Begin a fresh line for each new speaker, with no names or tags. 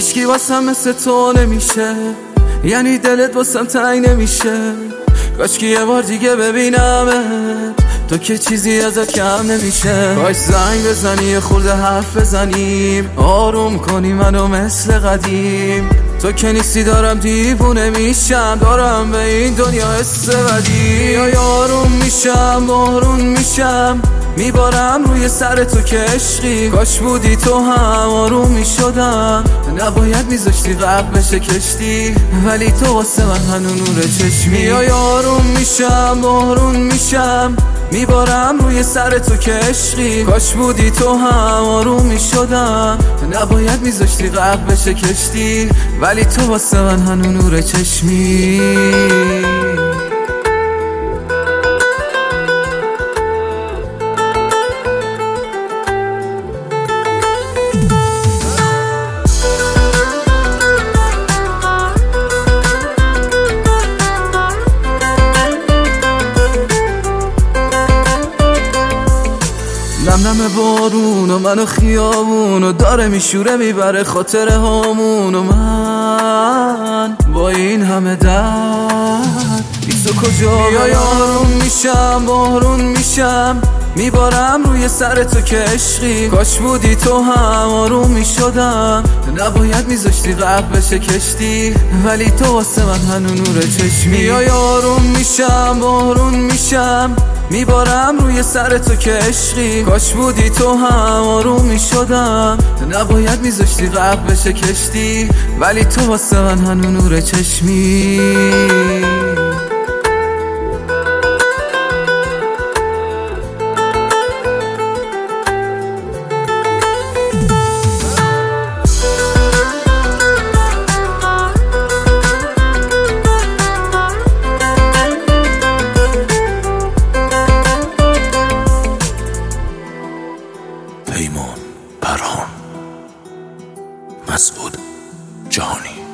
هیچکی واسم مثل تو نمیشه، یعنی دلت واسم تنگ نمیشه. کاشکی یه بار دیگه ببینمت، تو که چیزی ازت کم نمیشه. کاش زنگ بزنی یه خورده حرف بزنیم، آروم کنی منو مثل قدیم. تو که نیستی دارم دیوونه میشم، دارم به این دنیا حس بدی. آروم میشم بارون میشم، میبارم روی سر تو که عشقی. کاش بودی تو هم آروم میشدم، نباید میذاشتی غرق بشه کشتی، ولی تو واسه من هنو نور چشمی. آروم میشم بارون میشم، میبارم روی سر تو که عشقی. کاش بودی تو هم آروم میشدم، نباید میذاشتی غرق بشه کشتی، ولی تو واسه من هنو نور چشمی. نم بارون و منو خیابون و داره میشوره میبره خاطره هامون. و من با این همه درد بیزو کجا بیای. آروم میشم بارون میشم، میبارم روی سر تو که عشقی. کاش بودی تو هم آروم میشدم، نباید میذاشتی غرق بشه کشتی، ولی تو واسه من هنو نور چشمی. آروم میشم بارون میشم، میبارم روی سر تو که عشقی. کاش بودی تو هم آروم میشدم، نباید میذاشتی غرق بشه کشتی، ولی تو واسه من هنو نور چشمی.
پیمان پرهان، مسعود جهانی.